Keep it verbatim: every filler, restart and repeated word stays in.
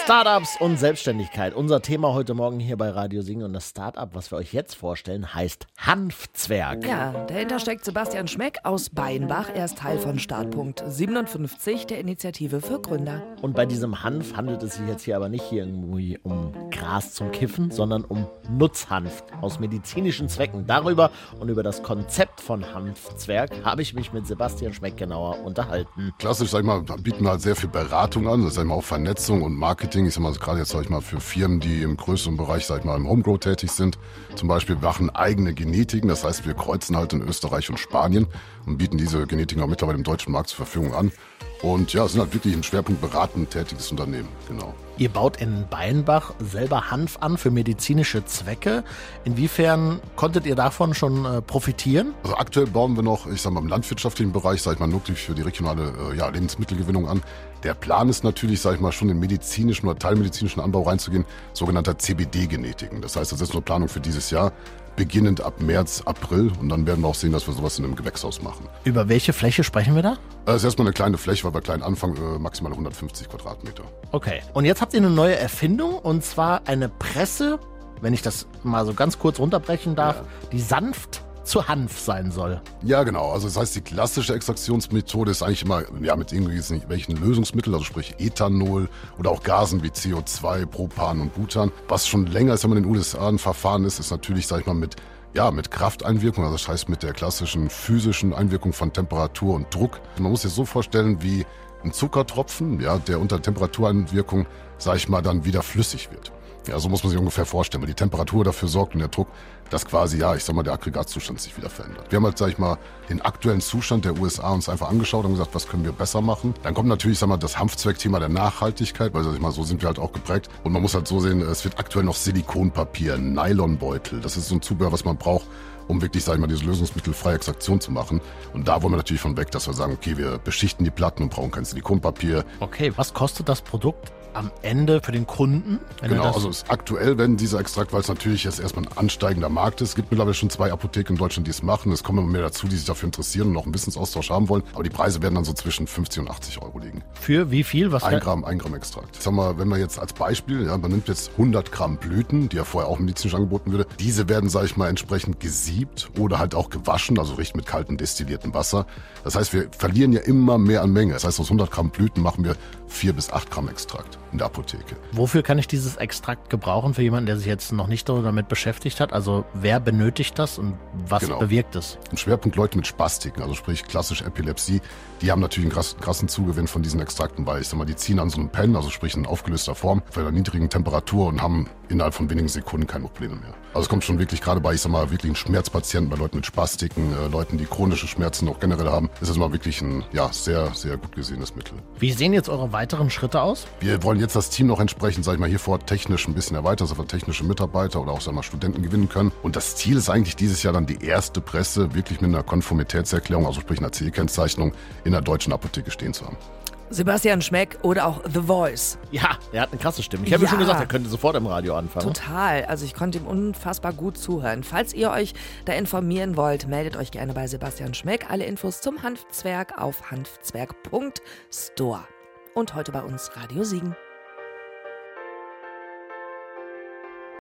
Startups und Selbstständigkeit. Unser Thema heute Morgen hier bei Radio Singen. Und das Startup, was wir euch jetzt vorstellen, heißt Hanfzwerg. Ja, dahinter steckt Sebastian Schmeck aus Beinbach. Er ist Teil von Startpunkt siebenundfünfzig, der Initiative für Gründer. Und bei diesem Hanf handelt es sich jetzt hier aber nicht hier irgendwie um Gras zum Kiffen, sondern um Nutzhanf aus medizinischen Zwecken. Darüber und über das Konzept von Hanfzwerg habe ich mich mit Sebastian Schmeck genauer unterhalten. Klassisch, sag ich mal, bieten wir halt sehr viel Beratung an, das ist sag ich mal auch Vernetzung und Marketing. Ich sag mal, gerade jetzt sag ich mal für Firmen, die im größeren Bereich, sag ich mal, im Homegrow tätig sind. Zum Beispiel machen eigene Genetiken, das heißt, wir kreuzen halt in Österreich und Spanien und bieten diese Genetiken auch mittlerweile im deutschen Markt zur Verfügung an. Und ja, sind halt wirklich im Schwerpunkt beratend tätiges Unternehmen, genau. Ihr baut in Beinbach selber Hanf an für medizinische Zwecke. Inwiefern konntet ihr davon schon äh, profitieren? Also aktuell bauen wir noch, ich sag mal, im landwirtschaftlichen Bereich, sag ich mal, wirklich für die regionale äh, ja, Lebensmittelgewinnung an. Der Plan ist natürlich, sag ich mal, schon in medizinischen oder teilmedizinischen Anbau reinzugehen, sogenannter C B D-Genetiken. Das heißt, das ist nur Planung für dieses Jahr, beginnend ab März, April. Und dann werden wir auch sehen, dass wir sowas in einem Gewächshaus machen. Über welche Fläche sprechen wir da? Das ist erstmal eine kleine Fläche, weil wir klein anfangen, äh, maximal hundertfünfzig Quadratmeter. Okay, und jetzt habt ihr eine neue Erfindung, und zwar eine Presse, wenn ich das mal so ganz kurz runterbrechen darf, ja, die sanft zu Hanf sein soll. Ja, genau. Also das heißt, die klassische Extraktionsmethode ist eigentlich immer ja, mit irgendwelchen Lösungsmitteln, also sprich Ethanol oder auch Gasen wie C O zwei, Propan und Butan. Was schon länger ist, wenn man in den U S A ein Verfahren ist, ist natürlich, sag ich mal, mit Ja, mit Krafteinwirkung, also das heißt mit der klassischen physischen Einwirkung von Temperatur und Druck. Man muss sich so vorstellen wie ein Zuckertropfen, ja, der unter Temperatureinwirkung, sag ich mal, dann wieder flüssig wird. Ja, so muss man sich ungefähr vorstellen, weil die Temperatur dafür sorgt und der Druck, dass quasi, ja, ich sag mal, der Aggregatzustand sich wieder verändert. Wir haben halt, sag ich mal, den aktuellen Zustand der U S A uns einfach angeschaut und gesagt, was können wir besser machen. Dann kommt natürlich, sag mal, das Hanfzweck-Thema der Nachhaltigkeit, weil, sag ich mal, so sind wir halt auch geprägt. Und man muss halt so sehen, es wird aktuell noch Silikonpapier, Nylonbeutel, das ist so ein Zubehör, was man braucht, um wirklich, sag ich mal, diese lösungsmittelfreie Extraktion zu machen. Und da wollen wir natürlich von weg, dass wir sagen, okay, wir beschichten die Platten und brauchen kein Silikonpapier. Okay, was kostet das Produkt am Ende für den Kunden? Genau, also ist aktuell werden dieser Extrakt, weil es natürlich jetzt erstmal ein ansteigender Markt ist. Es gibt mittlerweile schon zwei Apotheken in Deutschland, die es machen. Es kommen immer mehr dazu, die sich dafür interessieren und noch einen Wissensaustausch haben wollen. Aber die Preise werden dann so zwischen fünfzig und achtzig Euro liegen. Für wie viel? Was ein Gramm, ein Gramm Extrakt. Ich sag mal, wenn man jetzt als Beispiel, ja, man nimmt jetzt hundert Gramm Blüten, die ja vorher auch medizinisch angeboten würde. Diese werden, sag ich mal, entsprechend gesiebt oder halt auch gewaschen, also richtig mit kaltem destilliertem Wasser. Das heißt, wir verlieren ja immer mehr an Menge. Das heißt, aus hundert Gramm Blüten machen wir vier bis acht Gramm Extrakt in der Apotheke. Wofür kann ich dieses Extrakt gebrauchen für jemanden, der sich jetzt noch nicht damit beschäftigt hat? Also wer benötigt das und was genau. bewirkt es? Im Schwerpunkt Leute mit Spastiken, also sprich klassische Epilepsie, die haben natürlich einen krass, krassen Zugewinn von diesen Extrakten, weil ich sag mal, die ziehen an so einem Pen, also sprich in aufgelöster Form, bei einer niedrigen Temperatur und haben innerhalb von wenigen Sekunden keine Probleme mehr. Also es kommt schon wirklich gerade bei, ich sag mal, wirklichen Schmerzpatienten, bei Leuten mit Spastiken, äh, Leuten, die chronische Schmerzen auch generell haben, ist es mal wirklich ein ja, sehr, sehr gut gesehenes Mittel. Wie sehen jetzt eure weiteren Schritte aus? Wir wollen jetzt das Team noch entsprechend, sag ich mal, hier vor Ort technisch ein bisschen erweitern, dass wir technische Mitarbeiter oder auch, sag mal, Studenten gewinnen können. Und das Ziel ist eigentlich dieses Jahr dann die erste Presse wirklich mit einer Konformitätserklärung, also sprich einer C E-Kennzeichnung in der deutschen Apotheke stehen zu haben. Sebastian Schmeck oder auch The Voice. Ja, er hat eine krasse Stimme. Ich habe ja. ja schon gesagt, er könnte sofort im Radio anfangen. Total. Also ich konnte ihm unfassbar gut zuhören. Falls ihr euch da informieren wollt, meldet euch gerne bei Sebastian Schmeck. Alle Infos zum Hanfzwerg auf hanfzwerg punkt store. Und heute bei uns Radio Siegen.